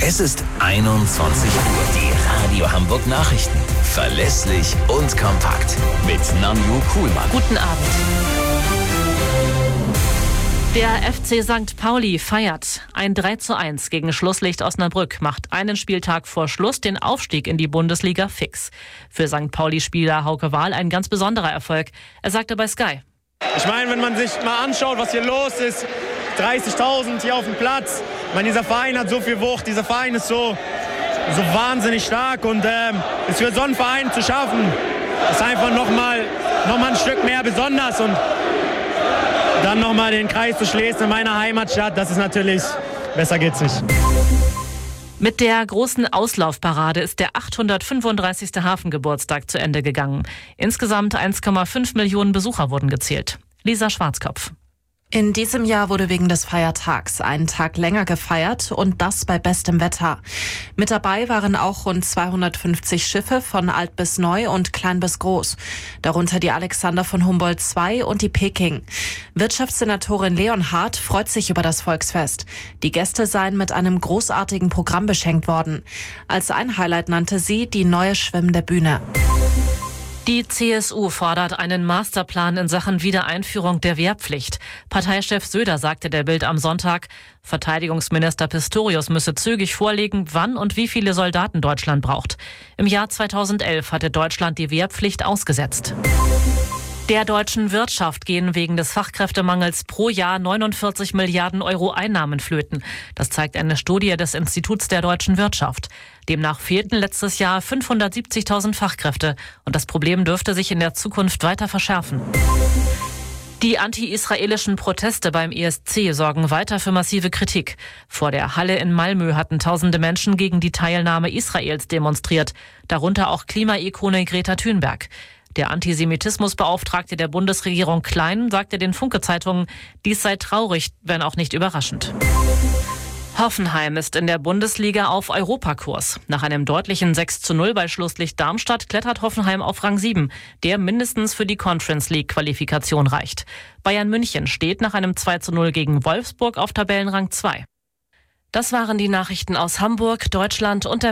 Es ist 21 Uhr. Die Radio Hamburg Nachrichten. Verlässlich und kompakt. Mit Nanju Kuhlmann. Guten Abend. Der FC St. Pauli feiert. Ein 3:1 gegen Schlusslicht Osnabrück macht einen Spieltag vor Schluss den Aufstieg in die Bundesliga fix. Für St. Pauli-Spieler Hauke Wahl ein ganz besonderer Erfolg. Er sagte bei Sky: Ich meine, wenn man sich mal anschaut, was hier los ist, 30.000 hier auf dem Platz. Ich meine, dieser Verein hat so viel Wucht, dieser Verein ist so wahnsinnig stark und es für so einen Verein zu schaffen, ist einfach noch mal ein Stück mehr besonders und dann noch mal den Kreis zu schließen in meiner Heimatstadt, das ist natürlich, besser geht's nicht. Mit der großen Auslaufparade ist der 835. Hafengeburtstag zu Ende gegangen. Insgesamt 1,5 Millionen Besucher wurden gezählt. Lisa Schwarzkopf. In diesem Jahr wurde wegen des Feiertags einen Tag länger gefeiert und das bei bestem Wetter. Mit dabei waren auch rund 250 Schiffe von alt bis neu und klein bis groß. Darunter die Alexander von Humboldt II und die Peking. Wirtschaftssenatorin Leonhardt freut sich über das Volksfest. Die Gäste seien mit einem großartigen Programm beschenkt worden. Als ein Highlight nannte sie die neue schwimmende Bühne. Die CSU fordert einen Masterplan in Sachen Wiedereinführung der Wehrpflicht. Parteichef Söder sagte der Bild am Sonntag, Verteidigungsminister Pistorius müsse zügig vorlegen, wann und wie viele Soldaten Deutschland braucht. Im Jahr 2011 hatte Deutschland die Wehrpflicht ausgesetzt. Der deutschen Wirtschaft gehen wegen des Fachkräftemangels pro Jahr 49 Milliarden Euro Einnahmen flöten. Das zeigt eine Studie des Instituts der deutschen Wirtschaft. Demnach fehlten letztes Jahr 570.000 Fachkräfte und das Problem dürfte sich in der Zukunft weiter verschärfen. Die anti-israelischen Proteste beim ESC sorgen weiter für massive Kritik. Vor der Halle in Malmö hatten tausende Menschen gegen die Teilnahme Israels demonstriert, darunter auch Klimaikone Greta Thunberg. Der Antisemitismusbeauftragte der Bundesregierung Klein sagte den Funke-Zeitungen, dies sei traurig, wenn auch nicht überraschend. Hoffenheim ist in der Bundesliga auf Europakurs. Nach einem deutlichen 6:0 bei Schlusslicht Darmstadt klettert Hoffenheim auf Rang 7, der mindestens für die Conference League Qualifikation reicht. Bayern München steht nach einem 2:0 gegen Wolfsburg auf Tabellenrang 2. Das waren die Nachrichten aus Hamburg, Deutschland und der